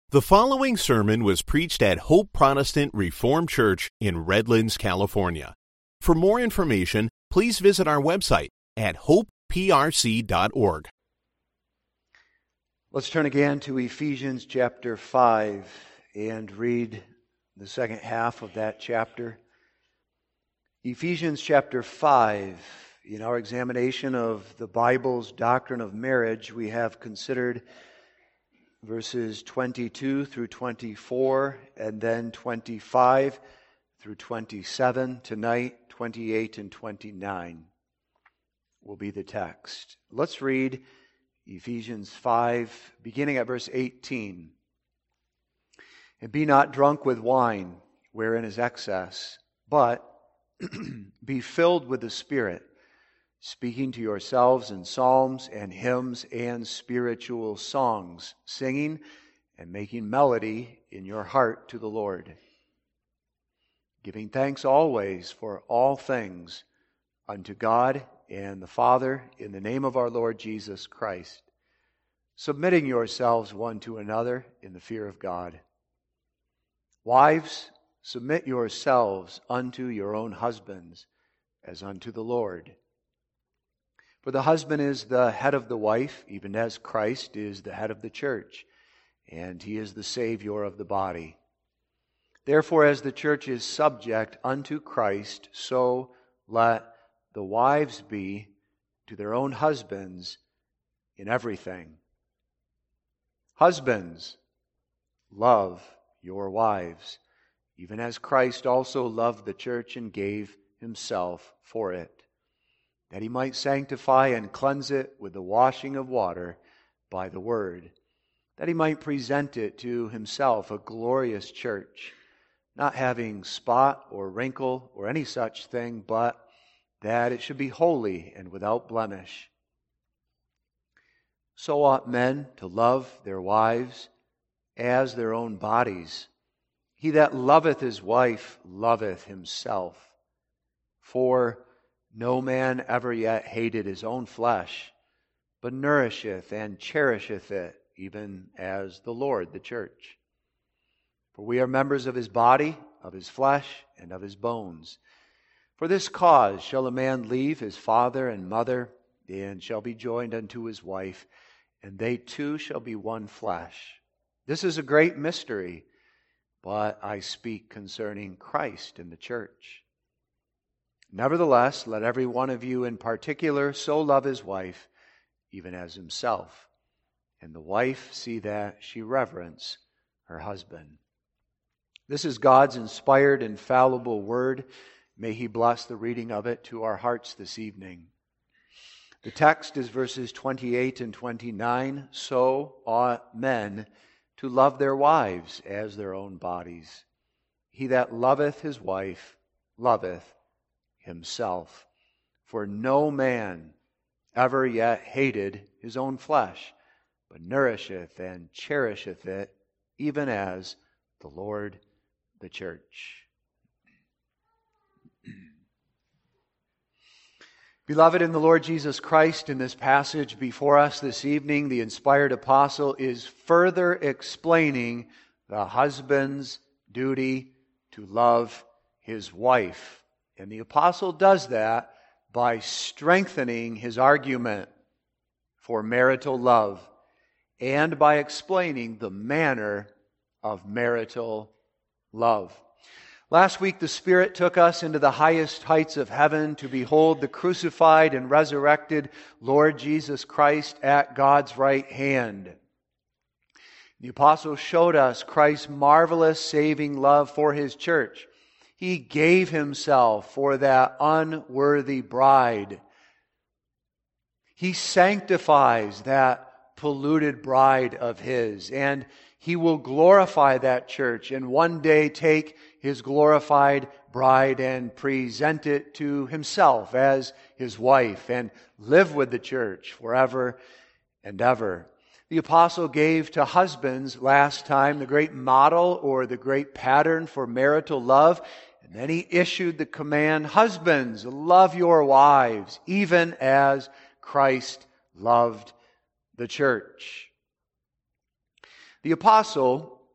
The following sermon was preached at Hope Protestant Reformed Church in Redlands, California. For more information, please visit our website at hopeprc.org. Let's turn again to Ephesians chapter 5 and read the second half of that chapter. Ephesians chapter 5. In our examination of the Bible's doctrine of marriage, we have considered verses 22 through 24, and then 25 through 27. Tonight, 28 and 29 will be the text. Let's read Ephesians 5, beginning at verse 18. And be not drunk with wine, wherein is excess, but be filled with the Spirit, speaking to yourselves in psalms and hymns and spiritual songs, singing and making melody in your heart to the Lord, giving thanks always for all things unto God and the Father in the name of our Lord Jesus Christ, submitting yourselves one to another in the fear of God. Wives, submit yourselves unto your own husbands as unto the Lord. For the husband is the head of the wife, even as Christ is the head of the church, and he is the Savior of the body. Therefore, as the church is subject unto Christ, so let the wives be to their own husbands in everything. Husbands, love your wives, even as Christ also loved the church and gave himself for it, that he might sanctify and cleanse it with the washing of water by the word, that he might present it to himself a glorious church, not having spot or wrinkle or any such thing, but that it should be holy and without blemish. So ought men to love their wives as their own bodies. He that loveth his wife loveth himself. For no man ever yet hated his own flesh, but nourisheth and cherisheth it, even as the Lord the church. For we are members of his body, of his flesh, and of his bones. For this cause shall a man leave his father and mother, and shall be joined unto his wife, and they two shall be one flesh. This is a great mystery, but I speak concerning Christ and the church. Nevertheless, let every one of you in particular so love his wife, even as himself, and the wife see that she reverence her husband. This is God's inspired, infallible word. May he bless the reading of it to our hearts this evening. The text is verses 28 and 29. So ought men to love their wives as their own bodies. He that loveth his wife loveth himself. For no man ever yet hated his own flesh, but nourisheth and cherisheth it, even as the Lord the church. Beloved in the Lord Jesus Christ, in this passage before us this evening, the inspired apostle is further explaining the husband's duty to love his wife. And the apostle does that by strengthening his argument for marital love and by explaining the manner of marital love. Last week, the Spirit took us into the highest heights of heaven to behold the crucified and resurrected Lord Jesus Christ at God's right hand. The apostle showed us Christ's marvelous saving love for his church. He gave himself for that unworthy bride. He sanctifies that polluted bride of his, and he will glorify that church and one day take his glorified bride and present it to himself as his wife and live with the church forever and ever. The apostle gave to husbands last time the great model or the great pattern for marital love. And then he issued the command, husbands, love your wives, even as Christ loved the church. The apostle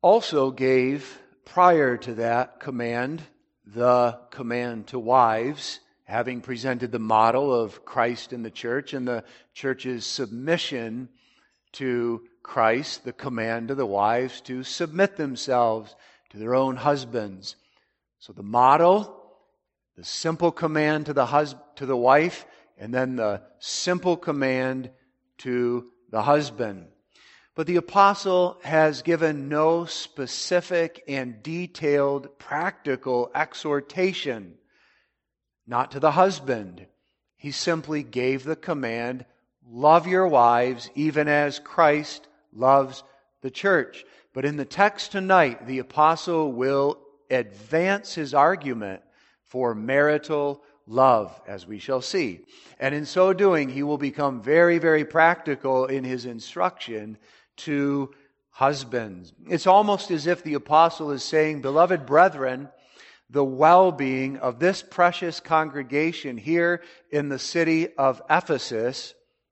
also gave, prior to that command, the command to wives, having presented the model of Christ in the church and the church's submission to Christ, the command to the wives to submit themselves to their own husbands. So the model, the simple command to the wife, and then the simple command to the husband. But the apostle has given no specific and detailed practical exhortation, not to the husband. He simply gave the command, love your wives even as Christ loves the church. But in the text tonight, the apostle will advance his argument for marital love, as we shall see. And in so doing, he will become very, very practical in his instruction to husbands. It's almost as if the apostle is saying, beloved brethren, the well-being of this precious congregation here in the city of Ephesus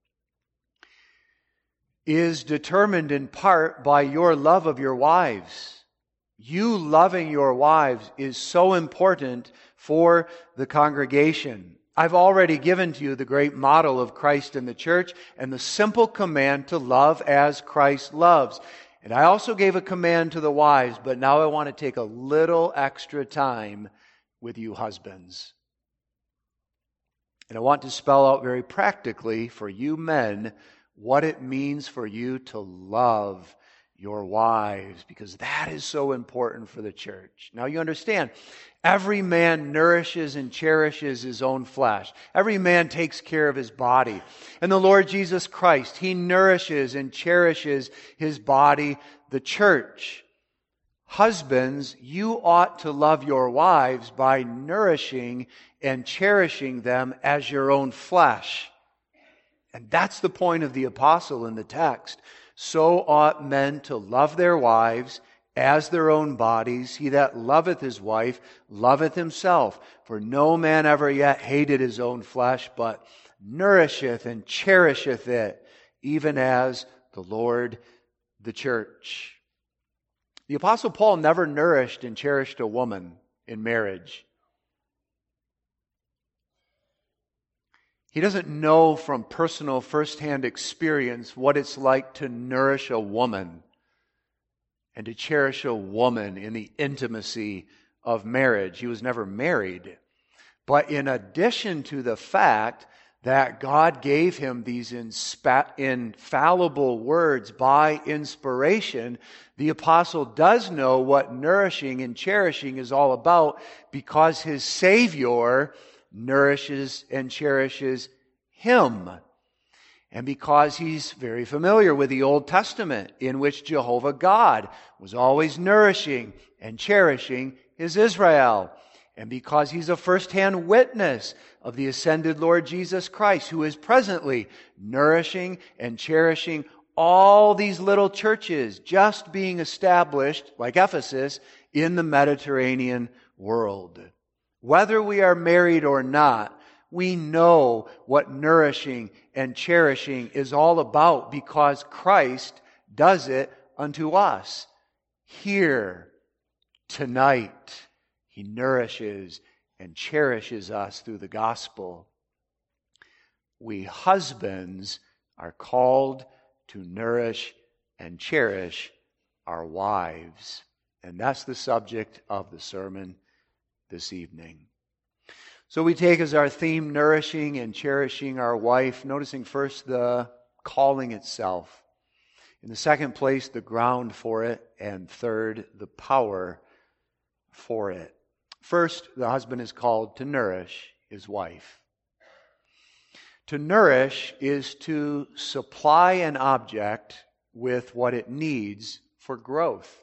is determined in part by your love of your wives. You loving your wives is so important for the congregation. I've already given to you the great model of Christ in the church and the simple command to love as Christ loves. And I also gave a command to the wives, but now I want to take a little extra time with you husbands. And I want to spell out very practically for you men what it means for you to love your wives, because that is so important for the church. Now you understand, every man nourishes and cherishes his own flesh. Every man takes care of his body. And the Lord Jesus Christ, He nourishes and cherishes His body, the church. Husbands, you ought to love your wives by nourishing and cherishing them as your own flesh. And that's the point of the apostle in the text. So ought men to love their wives as their own bodies. He that loveth his wife loveth himself. For no man ever yet hated his own flesh, but nourisheth and cherisheth it, even as the Lord the church. The apostle Paul never nourished and cherished a woman in marriage. He doesn't know from personal first-hand experience what it's like to nourish a woman and to cherish a woman in the intimacy of marriage. He was never married. But in addition to the fact that God gave him these infallible words by inspiration, the apostle does know what nourishing and cherishing is all about, because his Savior nourishes and cherishes him. And because he's very familiar with the Old Testament, in which Jehovah God was always nourishing and cherishing His Israel. And because he's a first-hand witness of the ascended Lord Jesus Christ, who is presently nourishing and cherishing all these little churches just being established, like Ephesus, in the Mediterranean world. Whether we are married or not, we know what nourishing and cherishing is all about, because Christ does it unto us. Here, tonight, He nourishes and cherishes us through the gospel. We husbands are called to nourish and cherish our wives. And that's the subject of the sermon this evening. So we take as our theme nourishing and cherishing our wife, noticing first the calling itself. In the second place, the ground for it. And third, the power for it. First, the husband is called to nourish his wife. To nourish is to supply an object with what it needs for growth.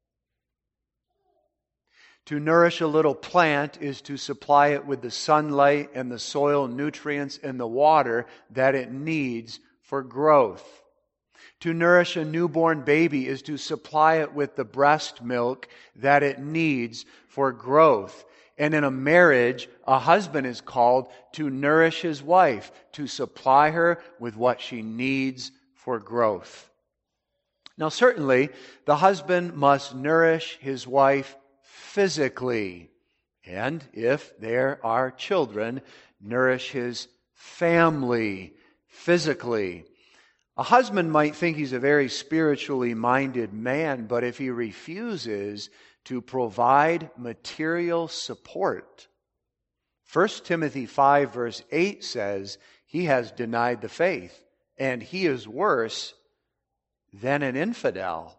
To nourish a little plant is to supply it with the sunlight and the soil nutrients and the water that it needs for growth. To nourish a newborn baby is to supply it with the breast milk that it needs for growth. And in a marriage, a husband is called to nourish his wife, to supply her with what she needs for growth. Now, certainly, the husband must nourish his wife physically, and if there are children, nourish his family physically. A husband might think he's a very spiritually minded man, but if he refuses to provide material support, 1 Timothy 5 verse 8 says he has denied the faith, and he is worse than an infidel.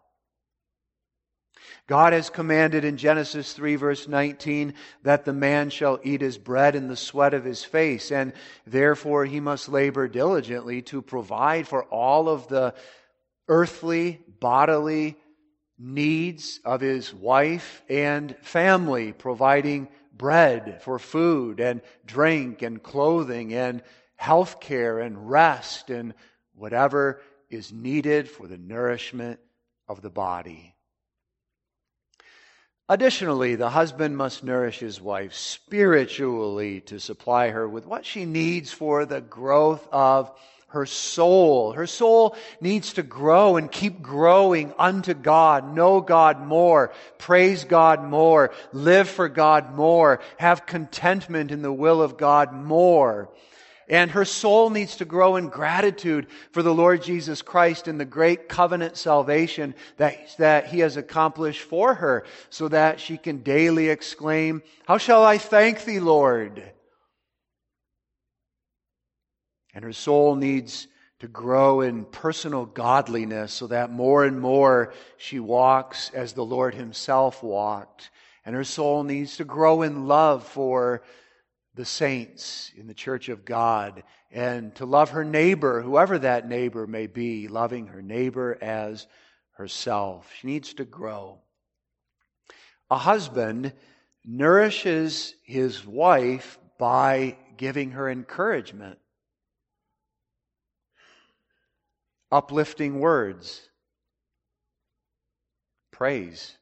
God has commanded in Genesis 3 verse 19 that the man shall eat his bread in the sweat of his face, and therefore he must labor diligently to provide for all of the earthly, bodily needs of his wife and family, providing bread for food and drink and clothing and health care and rest and whatever is needed for the nourishment of the body. Additionally, the husband must nourish his wife spiritually to supply her with what she needs for the growth of her soul. Her soul needs to grow and keep growing unto God, know God more, praise God more, live for God more, have contentment in the will of God more. And her soul needs to grow in gratitude for the Lord Jesus Christ and the great covenant salvation that He has accomplished for her, so that she can daily exclaim, "How shall I thank Thee, Lord?" And her soul needs to grow in personal godliness, so that more and more she walks as the Lord Himself walked. And her soul needs to grow in love for the saints in the church of God, and to love her neighbor, whoever that neighbor may be, loving her neighbor as herself. She needs to grow. A husband nourishes his wife by giving her encouragement, uplifting words, praise,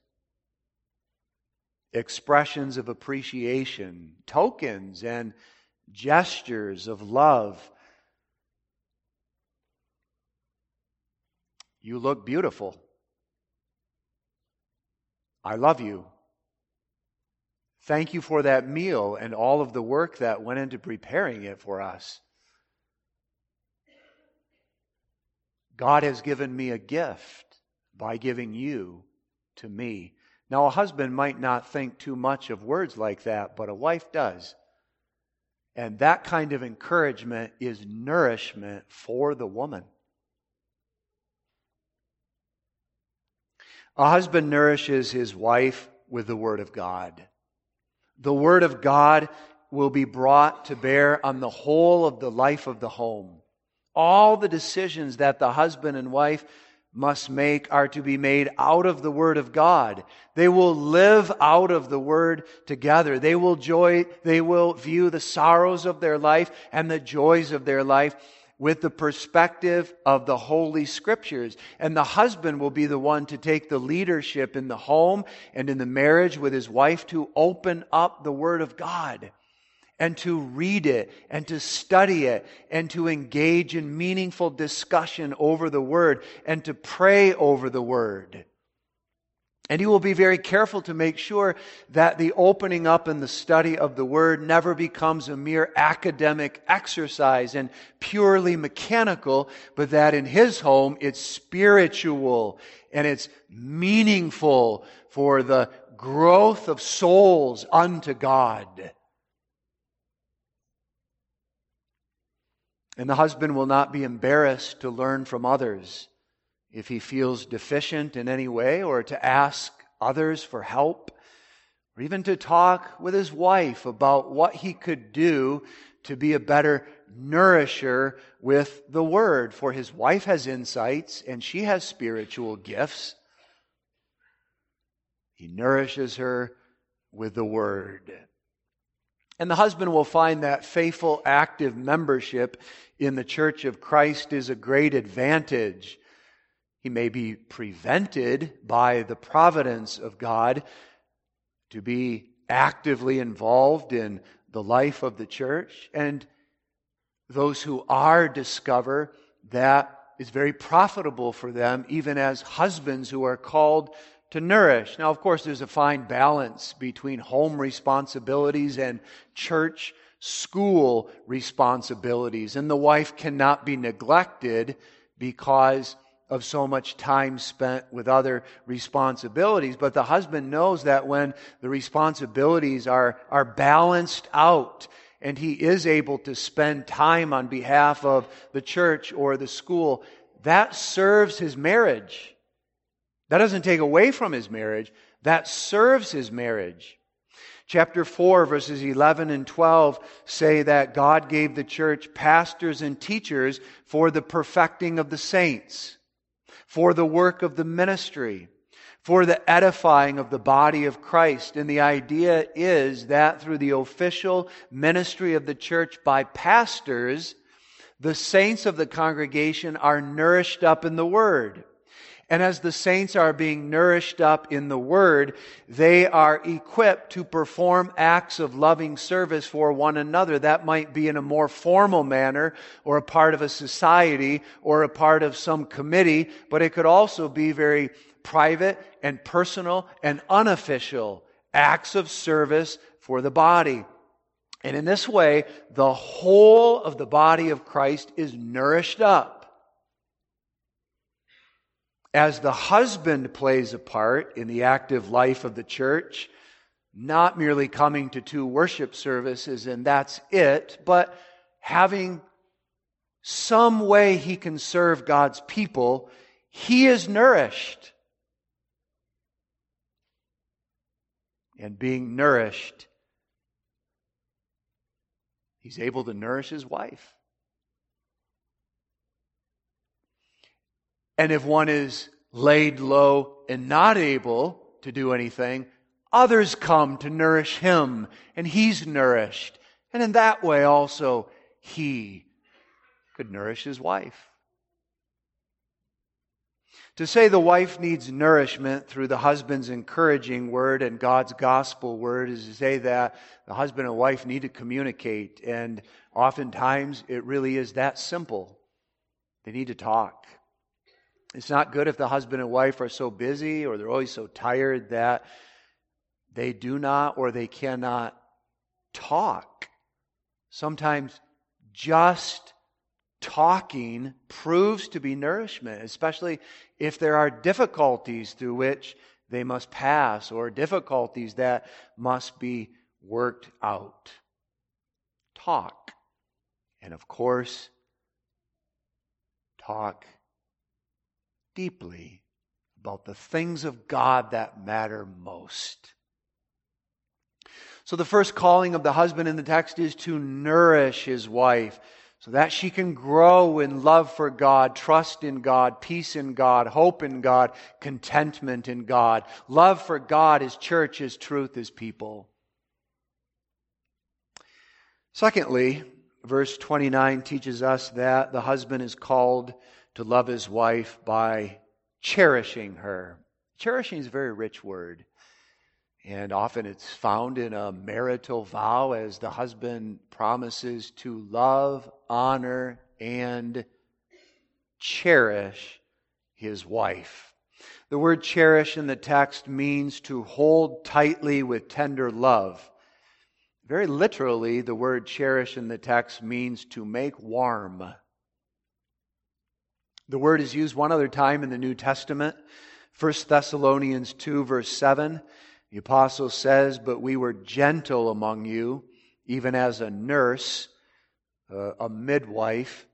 expressions of appreciation, tokens and gestures of love. "You look beautiful. I love you. Thank you for that meal and all of the work that went into preparing it for us. God has given me a gift by giving you to me." Now, a husband might not think too much of words like that, but a wife does. And that kind of encouragement is nourishment for the woman. A husband nourishes his wife with the Word of God. The Word of God will be brought to bear on the whole of the life of the home. All the decisions that the husband and wife must make are to be made out of the Word of God. They will live out of the Word together. They will view the sorrows of their life and the joys of their life with the perspective of the Holy Scriptures. And the husband will be the one to take the leadership in the home and in the marriage with his wife to open up the Word of God, and to read it, and to study it, and to engage in meaningful discussion over the Word, and to pray over the Word. And he will be very careful to make sure that the opening up and the study of the Word never becomes a mere academic exercise and purely mechanical, but that in his home it's spiritual and it's meaningful for the growth of souls unto God. And the husband will not be embarrassed to learn from others if he feels deficient in any way, or to ask others for help, or even to talk with his wife about what he could do to be a better nourisher with the Word. For his wife has insights and she has spiritual gifts. He nourishes her with the Word. And the husband will find that faithful, active membership in the Church of Christ is a great advantage. He may be prevented by the providence of God to be actively involved in the life of the church. And those who are discover that is very profitable for them, even as husbands who are called to nourish. Now, of course, there's a fine balance between home responsibilities and church school responsibilities, and the wife cannot be neglected because of so much time spent with other responsibilities. But the husband knows that when the responsibilities are balanced out and he is able to spend time on behalf of the church or the school, that serves his marriage. That doesn't take away from his marriage. That serves his marriage. Chapter 4, verses 11 and 12 say that God gave the church pastors and teachers for the perfecting of the saints, for the work of the ministry, for the edifying of the body of Christ. And the idea is that through the official ministry of the church by pastors, the saints of the congregation are nourished up in the Word. And as the saints are being nourished up in the Word, they are equipped to perform acts of loving service for one another. That might be in a more formal manner, or a part of a society, or a part of some committee, but it could also be very private and personal and unofficial acts of service for the body. And in this way, the whole of the body of Christ is nourished up. As the husband plays a part in the active life of the church, not merely coming to 2 worship services and that's it, but having some way he can serve God's people, he is nourished. And being nourished, he's able to nourish his wife. And if one is laid low and not able to do anything, others come to nourish him, and he's nourished. And in that way also, he could nourish his wife. To say the wife needs nourishment through the husband's encouraging word and God's gospel word is to say that the husband and wife need to communicate. And oftentimes it really is that simple. They need to talk. It's not good if the husband and wife are so busy or they're always so tired that they do not or they cannot talk. Sometimes just talking proves to be nourishment, especially if there are difficulties through which they must pass or difficulties that must be worked out. Talk. And of course, talk deeply about the things of God that matter most. So the first calling of the husband in the text is to nourish his wife so that she can grow in love for God, trust in God, peace in God, hope in God, contentment in God. Love for God, His church, His truth, His people. Secondly, verse 29 teaches us that the husband is called to love his wife by cherishing her. Cherishing is a very rich word. And often it's found in a marital vow as the husband promises to love, honor, and cherish his wife. The word cherish in the text means to hold tightly with tender love. Very literally, the word cherish in the text means to make warm. The word is used one other time in the New Testament. 1 Thessalonians 2, verse 7. The apostle says, "But we were gentle among you, even as a nurse, a midwife,"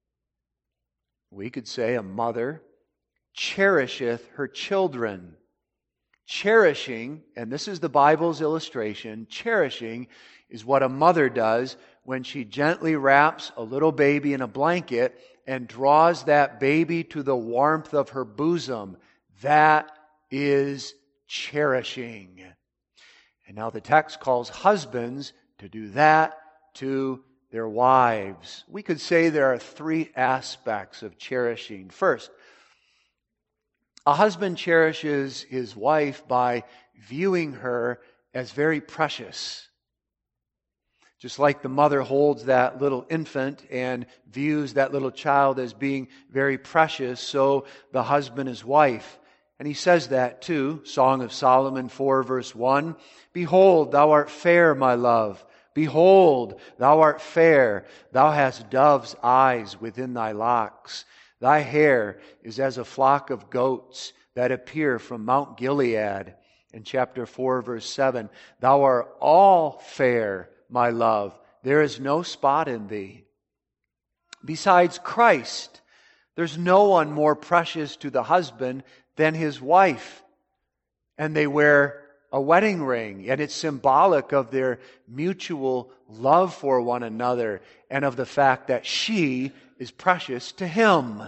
we could say a mother, "cherisheth her children." Cherishing, and this is the Bible's illustration, cherishing is what a mother does when she gently wraps a little baby in a blanket and draws that baby to the warmth of her bosom. That is cherishing. And now the text calls husbands to do that to their wives. We could say there are 3 aspects of cherishing. First, a husband cherishes his wife by viewing her as very precious. Just like the mother holds that little infant and views that little child as being very precious, so the husband is wife. And he says that too, Song of Solomon 4 verse 1. Behold, thou art fair, my love. Behold, thou art fair. Thou hast dove's eyes within thy locks. Thy hair is as a flock of goats that appear from Mount Gilead. In chapter 4 verse 7, thou art all fair, my love. There is no spot in thee. Besides Christ, there's no one more precious to the husband than his wife. And they wear a wedding ring, and it's symbolic of their mutual love for one another and of the fact that she is precious to him.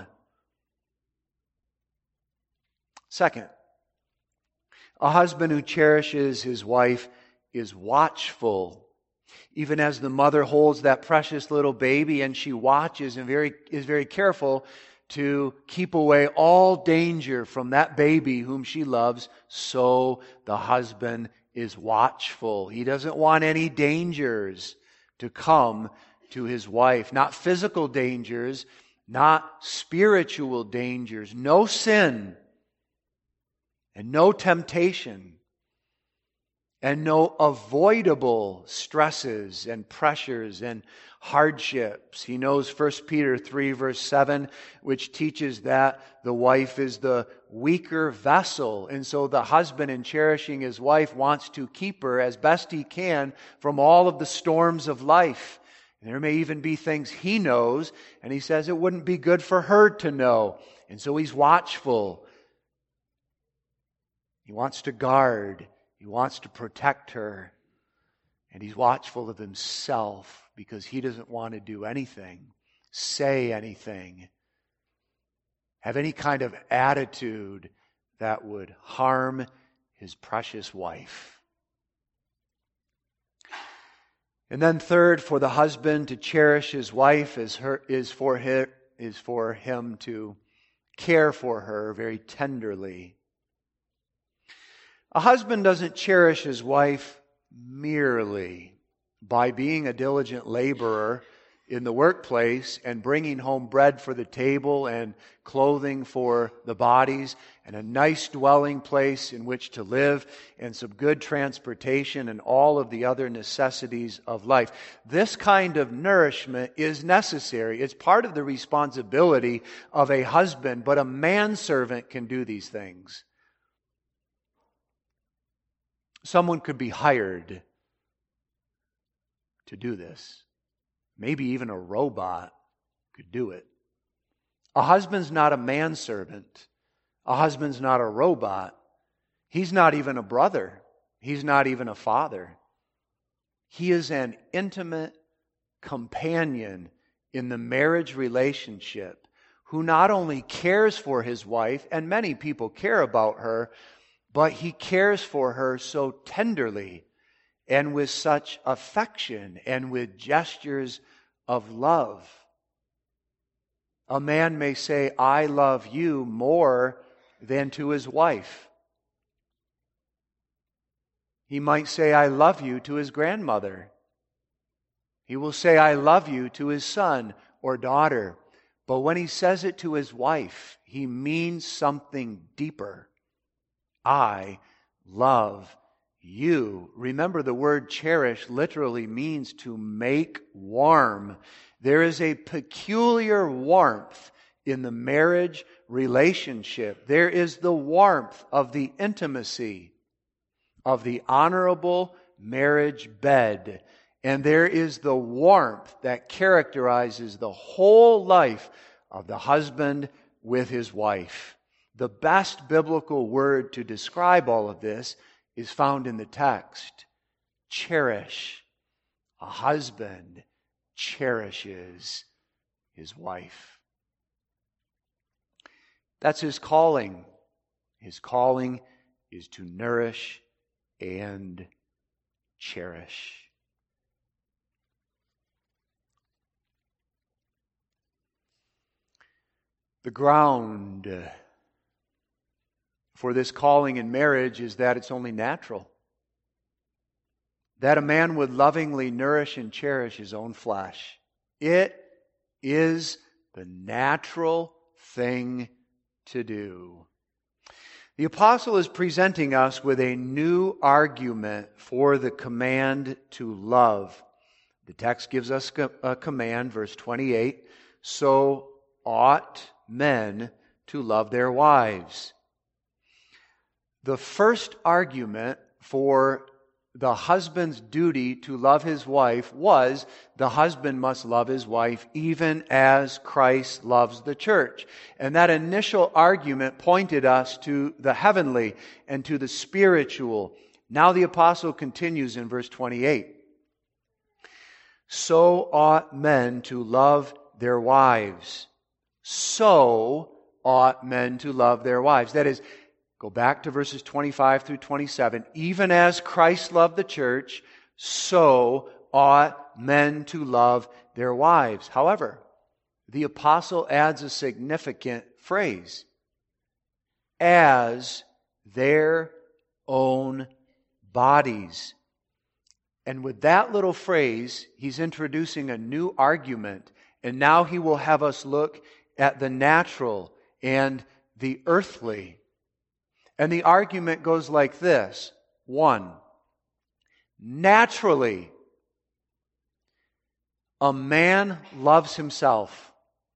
Second, a husband who cherishes his wife is watchful. Even as the mother holds that precious little baby and she watches and is very careful to keep away all danger from that baby whom she loves, so the husband is watchful. He doesn't want any dangers to come to his wife. Not physical dangers, not spiritual dangers, no sin and no temptation and no avoidable stresses and pressures and hardships. He knows 1 Peter 3 verse 7, which teaches that the wife is the weaker vessel. And so the husband, in cherishing his wife, wants to keep her as best he can from all of the storms of life. And there may even be things he knows, and he says it wouldn't be good for her to know. And so he's watchful. He wants to guard. He wants to protect her. And he's watchful of himself because he doesn't want to do anything, say anything, have any kind of attitude that would harm his precious wife. And then third, for the husband to cherish his wife is for him to care for her very tenderly. A husband doesn't cherish his wife merely by being a diligent laborer in the workplace and bringing home bread for the table and clothing for the bodies and a nice dwelling place in which to live and some good transportation and all of the other necessities of life. This kind of nourishment is necessary. It's part of the responsibility of a husband, but a manservant can do these things. Someone could be hired to do this. Maybe even a robot could do it. A husband's not a manservant. A husband's not a robot. He's not even a brother. He's not even a father. He is an intimate companion in the marriage relationship who not only cares for his wife, and many people care about her, but he cares for her so tenderly and with such affection and with gestures of love. A man may say, I love you more than to his wife. He might say, I love you to his grandmother. He will say, I love you to his son or daughter. But when he says it to his wife, he means something deeper. I love you. Remember, the word cherish literally means to make warm. There is a peculiar warmth in the marriage relationship. There is the warmth of the intimacy of the honorable marriage bed. And there is the warmth that characterizes the whole life of the husband with his wife. The best biblical word to describe all of this is found in the text. Cherish. A husband cherishes his wife. That's his calling. His calling is to nourish and cherish. The ground for this calling in marriage is that it's only natural. that a man would lovingly nourish and cherish his own flesh. It is the natural thing to do. The apostle is presenting us with a new argument for the command to love. The text gives us a command, verse 28, so ought men to love their wives. The first argument for the husband's duty to love his wife was the husband must love his wife even as Christ loves the church. And that initial argument pointed us to the heavenly and to the spiritual. Now the apostle continues in verse 28. So ought men to love their wives. So ought men to love their wives. That is, go back to verses 25 through 27. Even as Christ loved the church, so ought men to love their wives. However, the apostle adds a significant phrase. As their own bodies. And with that little phrase, he's introducing a new argument. And now he will have us look at the natural and the earthly. And the argument goes like this. 1. Naturally, a man loves himself.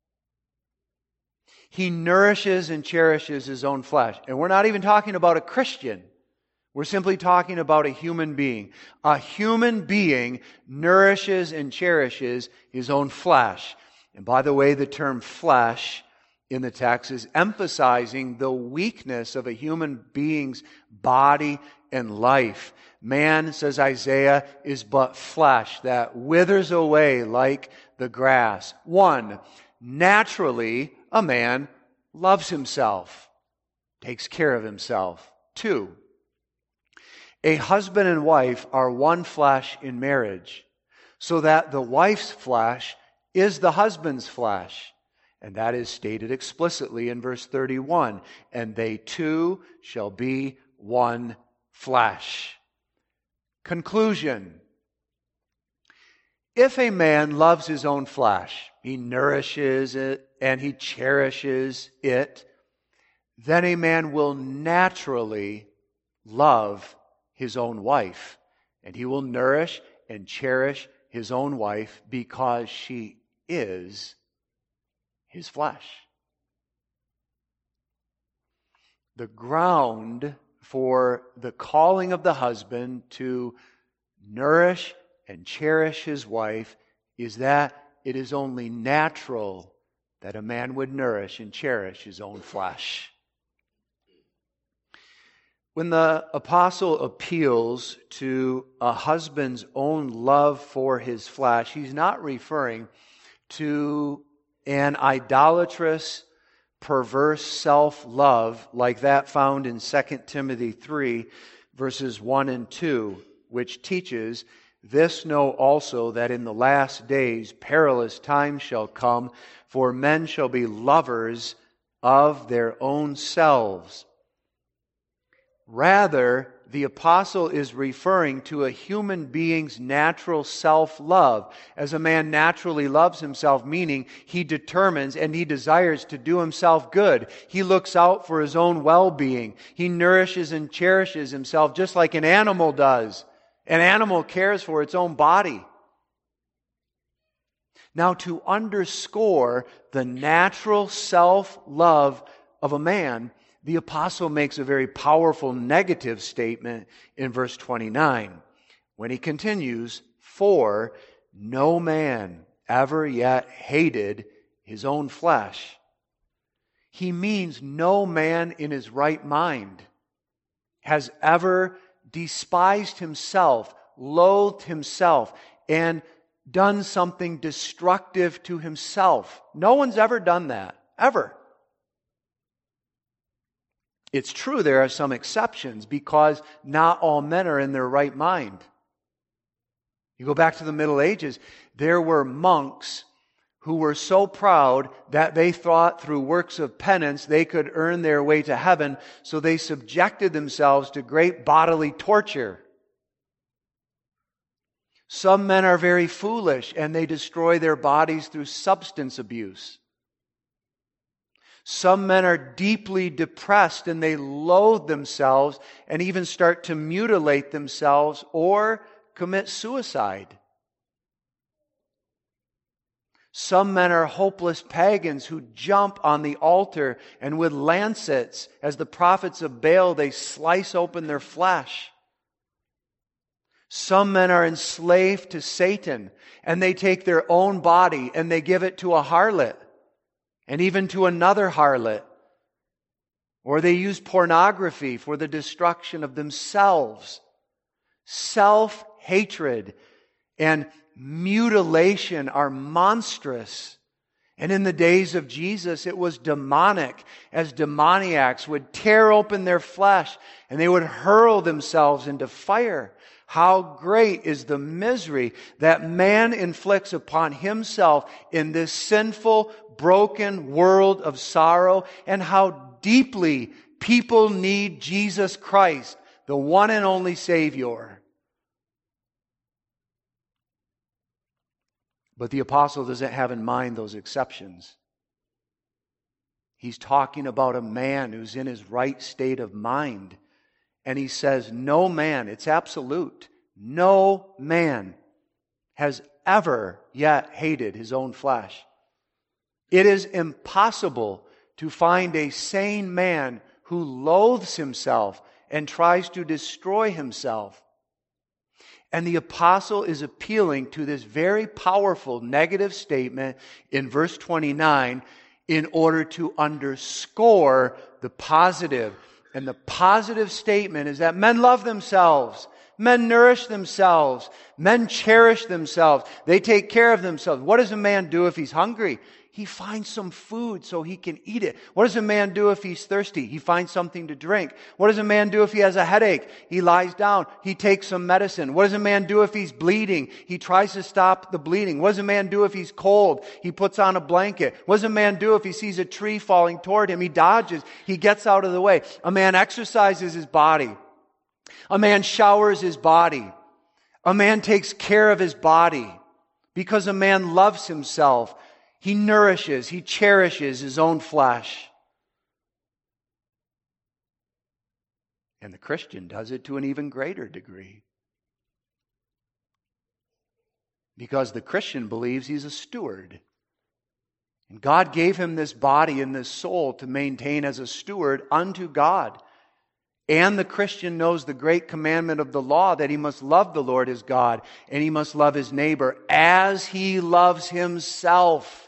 He nourishes and cherishes his own flesh. And we're not even talking about a Christian. We're simply talking about a human being. A human being nourishes and cherishes his own flesh. And by the way, the term flesh in the text is emphasizing the weakness of a human being's body and life. Man, says Isaiah, is but flesh that withers away like the grass. 1, naturally, a man loves himself, takes care of himself. 2, a husband and wife are one flesh in marriage, so that the wife's flesh is the husband's flesh. And that is stated explicitly in verse 31. And they two shall be one flesh. Conclusion. If a man loves his own flesh, he nourishes it and he cherishes it, then a man will naturally love his own wife. And he will nourish and cherish his own wife because she is his flesh. The ground for the calling of the husband to nourish and cherish his wife is that it is only natural that a man would nourish and cherish his own flesh. When the apostle appeals to a husband's own love for his flesh, he's not referring to an idolatrous, perverse self-love like that found in 2 Timothy 3, verses 1 and 2, which teaches, "This know also that in the last days perilous times shall come, for men shall be lovers of their own selves." Rather, the apostle is referring to a human being's natural self-love. As a man naturally loves himself, meaning he determines and he desires to do himself good. He looks out for his own well-being. He nourishes and cherishes himself just like an animal does. An animal cares for its own body. Now, to underscore the natural self-love of a man, the apostle makes a very powerful negative statement in verse 29 when he continues, "For no man ever yet hated his own flesh." He means no man in his right mind has ever despised himself, loathed himself, and done something destructive to himself. No one's ever done that, ever. It's true there are some exceptions because not all men are in their right mind. You go back to the Middle Ages, there were monks who were so proud that they thought through works of penance they could earn their way to heaven, so they subjected themselves to great bodily torture. Some men are very foolish and they destroy their bodies through substance abuse. Some men are deeply depressed and they loathe themselves and even start to mutilate themselves or commit suicide. Some men are hopeless pagans who jump on the altar and with lancets, as the prophets of Baal, they slice open their flesh. Some men are enslaved to Satan and they take their own body and they give it to a harlot and even to another harlot. Or they use pornography for the destruction of themselves. Self-hatred and mutilation are monstrous. And in the days of Jesus, it was demonic, as demoniacs would tear open their flesh and they would hurl themselves into fire. How great is the misery that man inflicts upon himself in this sinful, broken world of sorrow, and how deeply people need Jesus Christ, the one and only Savior. But the apostle doesn't have in mind those exceptions. He's talking about a man who's in his right state of mind. And he says, no man, it's absolute, no man has ever yet hated his own flesh. It is impossible to find a sane man who loathes himself and tries to destroy himself. And the apostle is appealing to this very powerful negative statement in verse 29 in order to underscore the positive. And the positive statement is that men love themselves. Men nourish themselves. Men cherish themselves. They take care of themselves. What does a man do if he's hungry? He finds some food so he can eat it. What does a man do if he's thirsty? He finds something to drink. What does a man do if he has a headache? He lies down. He takes some medicine. What does a man do if he's bleeding? He tries to stop the bleeding. What does a man do if he's cold? He puts on a blanket. What does a man do if he sees a tree falling toward him? He dodges. He gets out of the way. A man exercises his body. A man showers his body. A man takes care of his body because a man loves himself. He nourishes, he cherishes his own flesh. And the Christian does it to an even greater degree. Because the Christian believes he's a steward. And God gave him this body and this soul to maintain as a steward unto God. And the Christian knows the great commandment of the law that he must love the Lord his God and he must love his neighbor as he loves himself.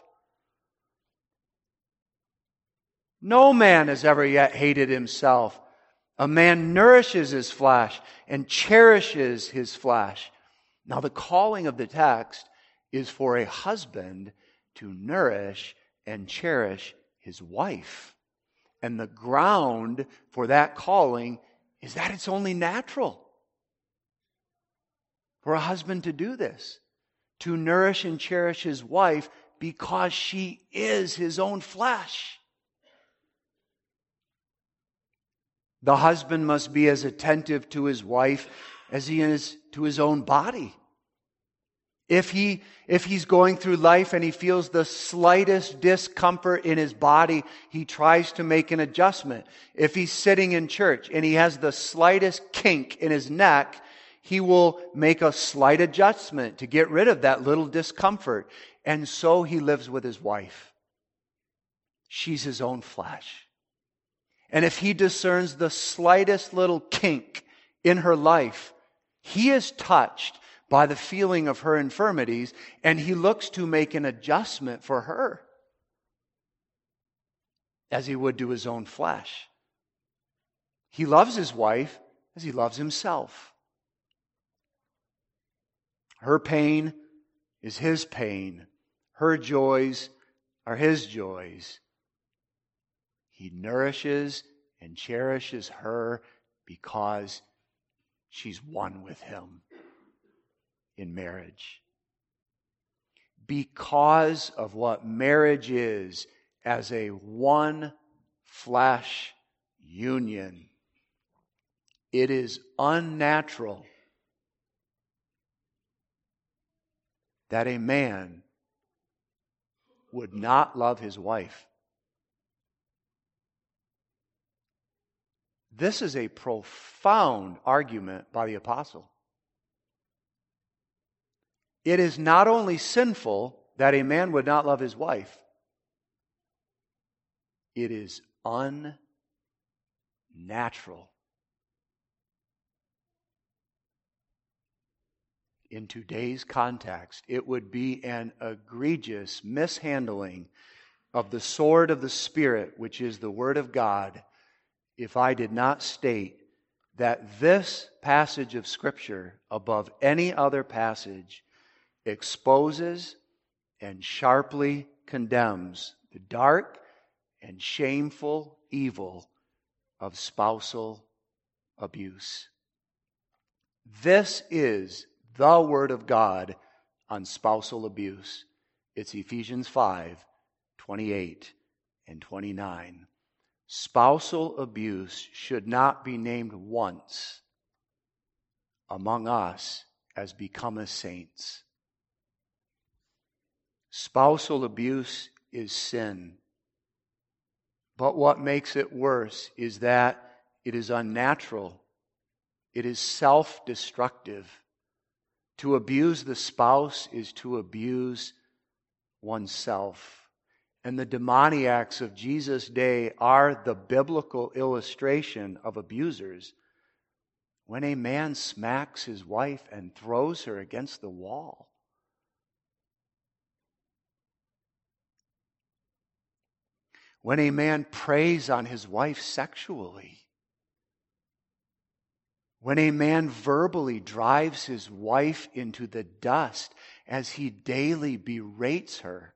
No man has ever yet hated himself. A man nourishes his flesh and cherishes his flesh. Now the calling of the text is for a husband to nourish and cherish his wife. And the ground for that calling is that it's only natural for a husband to do this, to nourish and cherish his wife because she is his own flesh. The husband must be as attentive to his wife as he is to his own body. If he's going through life and he feels the slightest discomfort in his body, he tries to make an adjustment. If he's sitting in church and he has the slightest kink in his neck, he will make a slight adjustment to get rid of that little discomfort. And so he lives with his wife. She's his own flesh. And if he discerns the slightest little kink in her life, he is touched by the feeling of her infirmities, and he looks to make an adjustment for her as he would to his own flesh. He loves his wife as he loves himself. Her pain is his pain. Her joys are his joys. He nourishes and cherishes her because she's one with him in marriage. Because of what marriage is as a one flesh union, it is unnatural that a man would not love his wife. This is a profound argument by the apostle. It is not only sinful that a man would not love his wife, it is unnatural. In today's context, it would be an egregious mishandling of the sword of the Spirit, which is the Word of God, if I did not state that this passage of Scripture, above any other passage, exposes and sharply condemns the dark and shameful evil of spousal abuse. This is the Word of God on spousal abuse. It's Ephesians 5:28 and 29. Spousal abuse should not be named once among us as becometh saints. Spousal abuse is sin. But what makes it worse is that it is unnatural. It is self-destructive. To abuse the spouse is to abuse oneself. And the demoniacs of Jesus' day are the biblical illustration of abusers. When a man smacks his wife and throws her against the wall, when a man preys on his wife sexually, when a man verbally drives his wife into the dust as he daily berates her,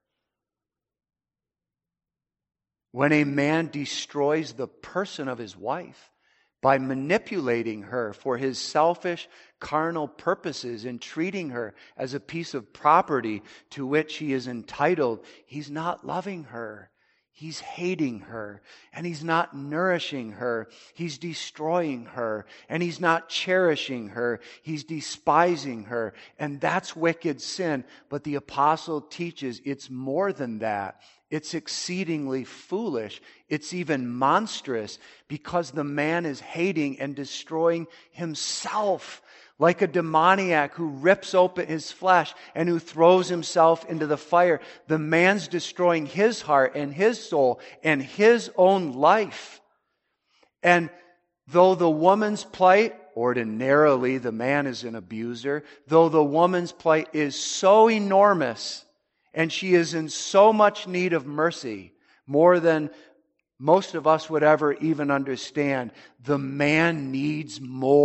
when a man destroys the person of his wife by manipulating her for his selfish, carnal purposes and treating her as a piece of property to which he is entitled, he's not loving her. He's hating her, and he's not nourishing her. He's destroying her, and he's not cherishing her. He's despising her, and that's wicked sin. But the apostle teaches it's more than that. It's exceedingly foolish. It's even monstrous, because the man is hating and destroying himself. Like a demoniac who rips open his flesh and who throws himself into the fire. The man's destroying his heart and his soul and his own life. And though the woman's plight, ordinarily the man is an abuser, though the woman's plight is so enormous and she is in so much need of mercy, more than most of us would ever even understand, the man needs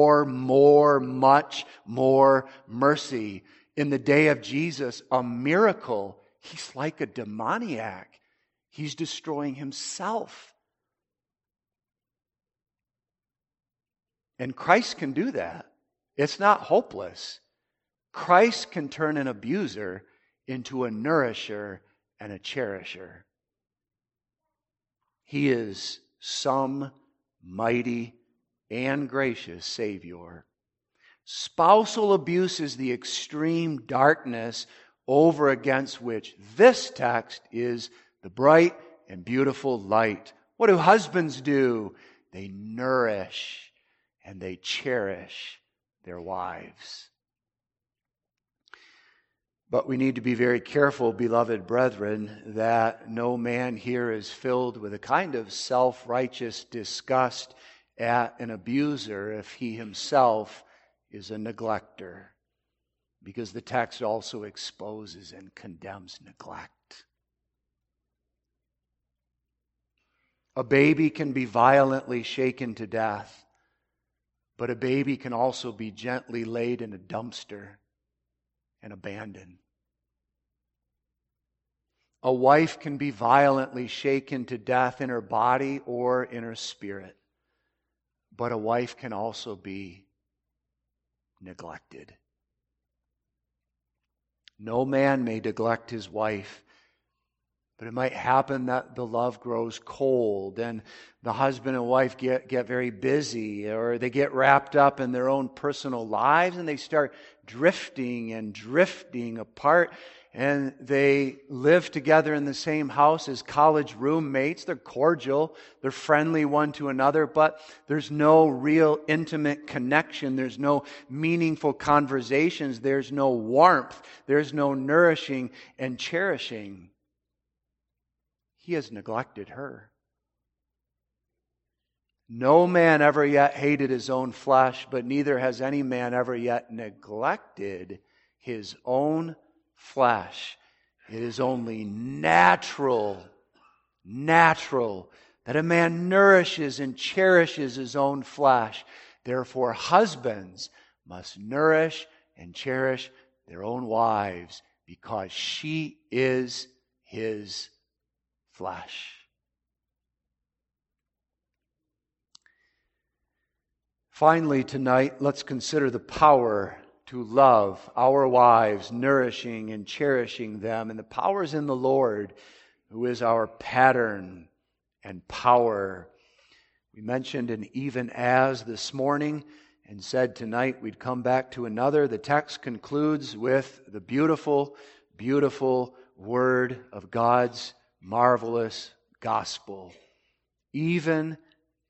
much more mercy. In the day of Jesus, a miracle, he's like a demoniac. He's destroying himself. And Christ can do that. It's not hopeless. Christ can turn an abuser into a nourisher and a cherisher. He is some mighty and gracious Savior. Spousal abuse is the extreme darkness over against which this text is the bright and beautiful light. What do husbands do? They nourish and they cherish their wives. But we need to be very careful, beloved brethren, that no man here is filled with a kind of self-righteous disgust at an abuser if he himself is a neglecter. Because the text also exposes and condemns neglect. A baby can be violently shaken to death, but a baby can also be gently laid in a dumpster and abandoned. A wife can be violently shaken to death in her body or in her spirit, but a wife can also be neglected. No man may neglect his wife, But it might happen that the love grows cold and the husband and wife get very busy, or they get wrapped up in their own personal lives and they start drifting apart. And they live together in the same house as college roommates. They're cordial, they're friendly one to another, but there's no real intimate connection. There's no meaningful conversations. There's no warmth. There's no nourishing and cherishing. He has neglected her. No man ever yet hated his own flesh, but neither has any man ever yet neglected his own flesh. It is only natural that a man nourishes and cherishes his own flesh. Therefore, husbands must nourish and cherish their own wives, because she is his flesh. Finally, tonight, let's consider the power to love our wives, nourishing and cherishing them. And the power is in the Lord, who is our pattern and power. We mentioned an even as this morning and said tonight we'd come back to another. The text concludes with the beautiful, beautiful word of God's marvelous gospel. Even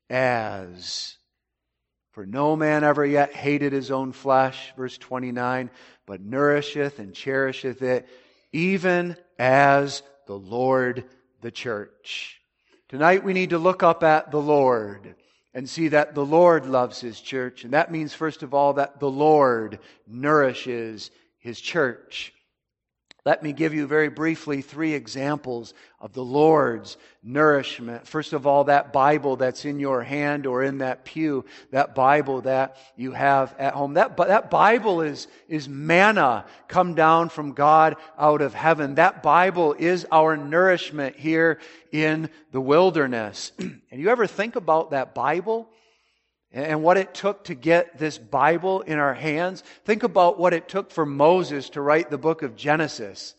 as. For no man ever yet hated his own flesh, verse 29, but nourisheth and cherisheth it, even as the Lord the church. Tonight we need to look up at the Lord and see that the Lord loves His church. And that means, first of all, that the Lord nourishes His church. Let me give you very briefly 3 examples of the Lord's nourishment. First of all, that Bible that's in your hand or in that pew, that Bible that you have at home. That Bible is manna come down from God out of heaven. That Bible is our nourishment here in the wilderness. And you ever think about that Bible? And what it took to get this Bible in our hands? Think about what it took for Moses to write the book of Genesis.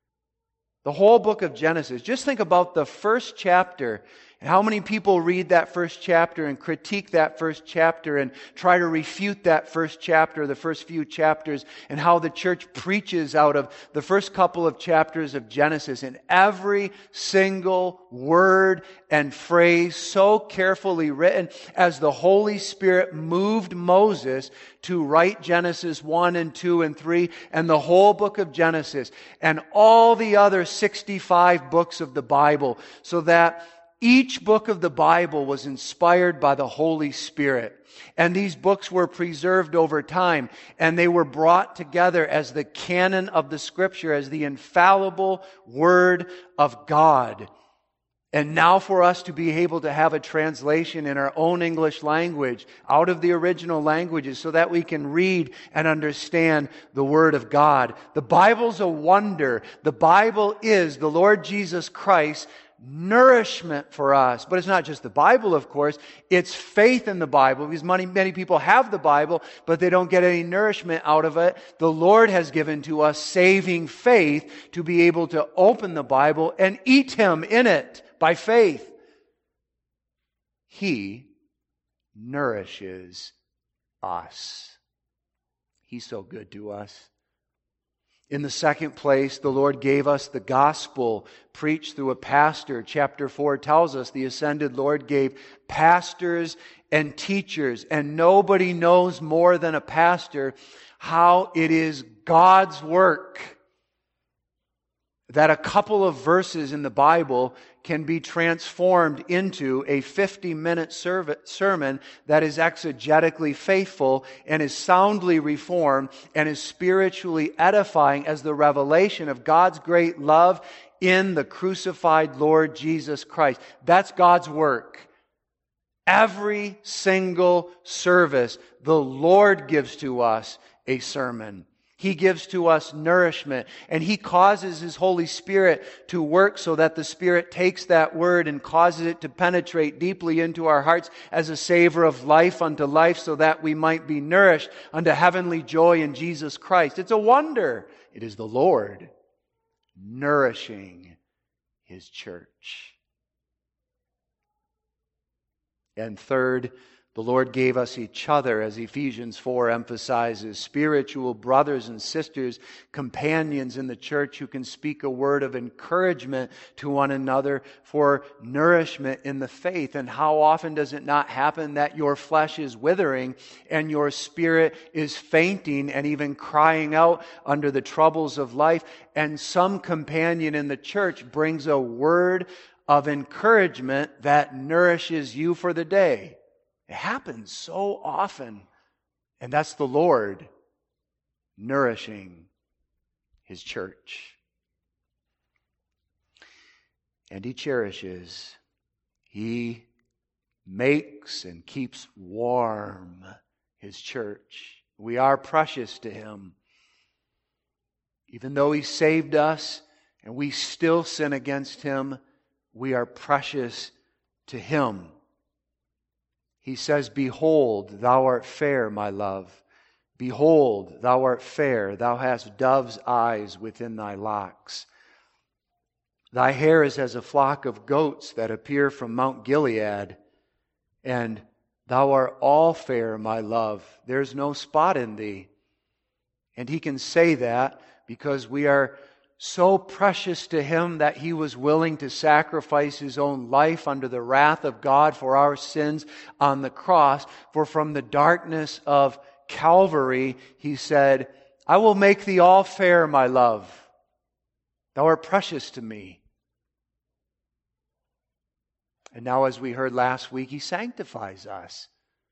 The whole book of Genesis. Just think about the first chapter and how many people read that first chapter and critique that first chapter and try to refute that first chapter, the first few chapters, and how the church preaches out of the first couple of chapters of Genesis. And every single word and phrase so carefully written as the Holy Spirit moved Moses to write Genesis 1 and 2 and 3 and the whole book of Genesis and all the other 65 books of the Bible, so that each book of the Bible was inspired by the Holy Spirit. And these books were preserved over time, and they were brought together as the canon of the Scripture, as the infallible Word of God. And now for us to be able to have a translation in our own English language, out of the original languages, so that we can read and understand the Word of God. The Bible's a wonder. The Bible is the Lord Jesus Christ, nourishment for us. But it's not just the Bible, of course. It's faith in the Bible, because many people have the Bible, but they don't get any nourishment out of it. The Lord has given to us saving faith to be able to open the Bible and eat Him in it by faith. He nourishes us. He's so good to us. In the second place, the Lord gave us the gospel preached through a pastor. Chapter 4 tells us the ascended Lord gave pastors and teachers. And nobody knows more than a pastor how it is God's work that a couple of verses in the Bible can be transformed into a 50-minute sermon that is exegetically faithful and is soundly reformed and is spiritually edifying as the revelation of God's great love in the crucified Lord Jesus Christ. That's God's work. Every single service, the Lord gives to us a sermon. He gives to us nourishment, and He causes His Holy Spirit to work so that the Spirit takes that word and causes it to penetrate deeply into our hearts as a savor of life unto life, so that we might be nourished unto heavenly joy in Jesus Christ. It's a wonder. It is the Lord nourishing His church. And third, the Lord gave us each other, as Ephesians 4 emphasizes, spiritual brothers and sisters, companions in the church who can speak a word of encouragement to one another for nourishment in the faith. And how often does it not happen that your flesh is withering and your spirit is fainting and even crying out under the troubles of life, and some companion in the church brings a word of encouragement that nourishes you for the day? It happens so often. And that's the Lord nourishing His church. And He cherishes, He makes and keeps warm His church. We are precious to Him. Even though He saved us and we still sin against Him, we are precious to Him. He says, "Behold, thou art fair, my love. Behold, thou art fair. Thou hast dove's eyes within thy locks. Thy hair is as a flock of goats that appear from Mount Gilead. And thou art all fair, my love. There's no spot in thee." And He can say that because we are so precious to Him that He was willing to sacrifice His own life under the wrath of God for our sins on the cross. For from the darkness of Calvary, He said, "I will make thee all fair, my love. Thou art precious to me." And now, as we heard last week, He sanctifies us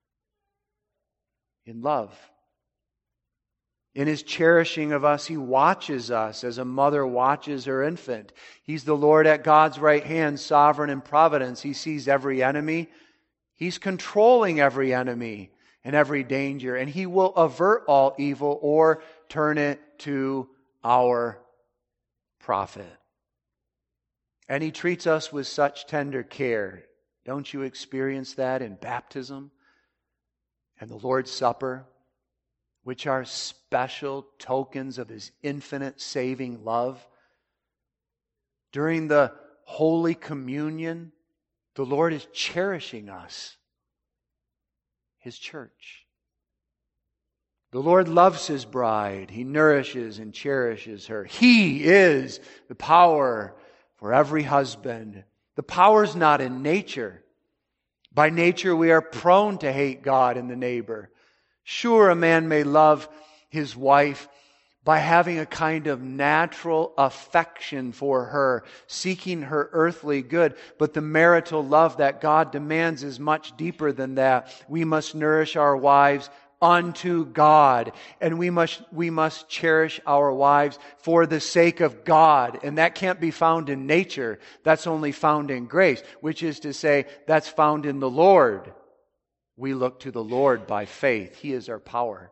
in love. In His cherishing of us, He watches us as a mother watches her infant. He's the Lord at God's right hand, sovereign in providence. He sees every enemy. He's controlling every enemy and every danger. And He will avert all evil or turn it to our profit. And He treats us with such tender care. Don't you experience that in baptism and the Lord's Supper, which are special tokens of His infinite saving love? During the Holy Communion, the Lord is cherishing us, His church. The Lord loves His bride. He nourishes and cherishes her. He is the power for every husband. The power's not in nature. By nature, we are prone to hate God and the neighbor. Sure, a man may love his wife by having a kind of natural affection for her, seeking her earthly good. But the marital love that God demands is much deeper than that. We must nourish our wives unto God. And we must cherish our wives for the sake of God. And that can't be found in nature. That's only found in grace, which is to say, that's found in the Lord. We look to the Lord by faith. He is our power.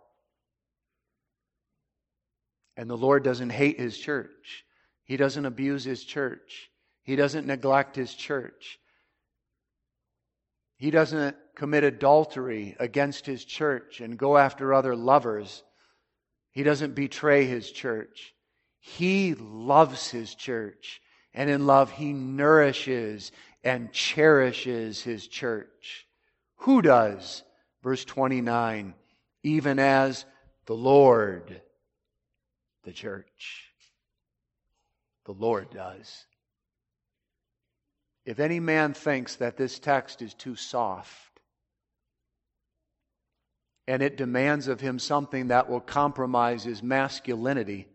And the Lord doesn't hate His church. He doesn't abuse His church. He doesn't neglect His church. He doesn't commit adultery against His church and go after other lovers. He doesn't betray His church. He loves His church. And in love, He nourishes and cherishes His church. Who does? Verse 29, even as the Lord, the church. The Lord does. If any man thinks that this text is too soft, and it demands of him something that will compromise his masculinity,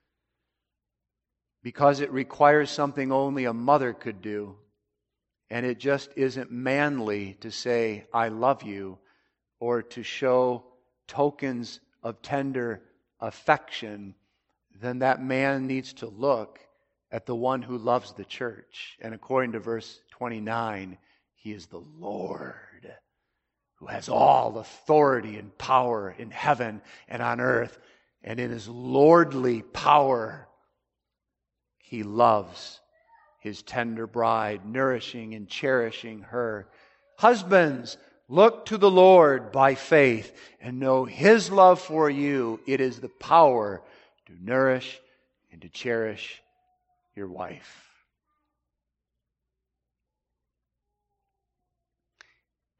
because it requires something only a mother could do, and it just isn't manly to say, "I love you," or to show tokens of tender affection, then that man needs to look at the one who loves the church. And according to verse 29, He is the Lord, who has all authority and power in heaven and on earth. And in His lordly power, He loves His tender bride, nourishing and cherishing her. Husbands, look to the Lord by faith and know His love for you. It is the power to nourish and to cherish your wife.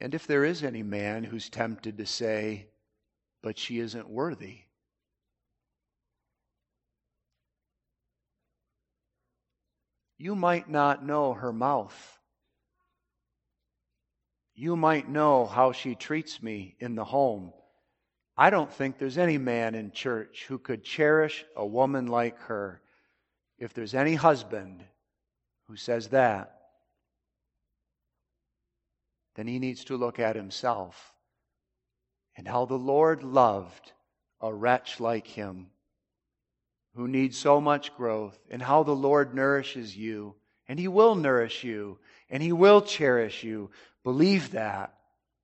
And if there is any man who's tempted to say, but she isn't worthy, you might not know her mouth. You might know how she treats me in the home. I don't think there's any man in church who could cherish a woman like her. If there's any husband who says that, then he needs to look at himself and how the Lord loved a wretch like him who needs so much growth, and how the Lord nourishes you, and He will nourish you, and He will cherish you. Believe that.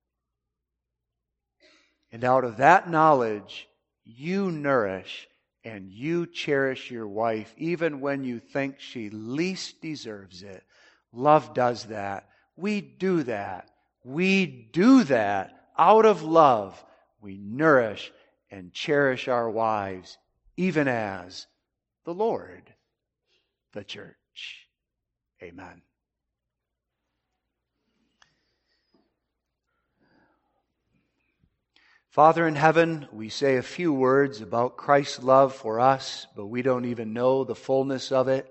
And out of that knowledge, you nourish and you cherish your wife, even when you think she least deserves it. Love does that. We do that. We do that out of love. We nourish and cherish our wives, even as the Lord, the church. Amen. Father in heaven, we say a few words about Christ's love for us, but we don't even know the fullness of it.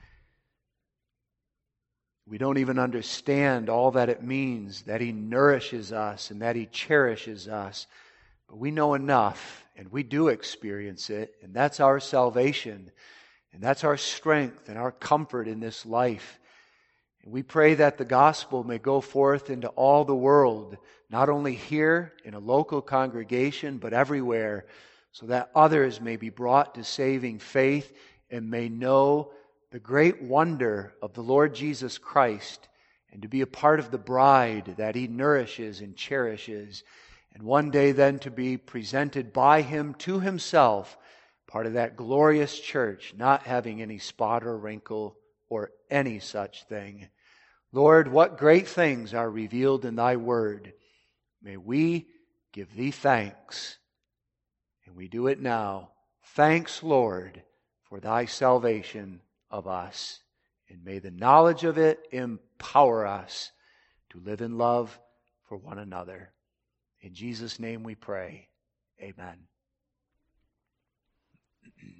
We don't even understand all that it means, that He nourishes us and that He cherishes us. But we know enough, and we do experience it, and that's our salvation, and that's our strength and our comfort in this life. And we pray that the gospel may go forth into all the world, not only here in a local congregation, but everywhere, so that others may be brought to saving faith and may know the great wonder of the Lord Jesus Christ, and to be a part of the bride that He nourishes and cherishes, and one day then to be presented by Him to Himself, part of that glorious church, not having any spot or wrinkle or any such thing. Lord, what great things are revealed in Thy Word. May we give Thee thanks. And we do it now. Thanks, Lord, for Thy salvation of us. And may the knowledge of it empower us to live in love for one another. In Jesus' name we pray. Amen.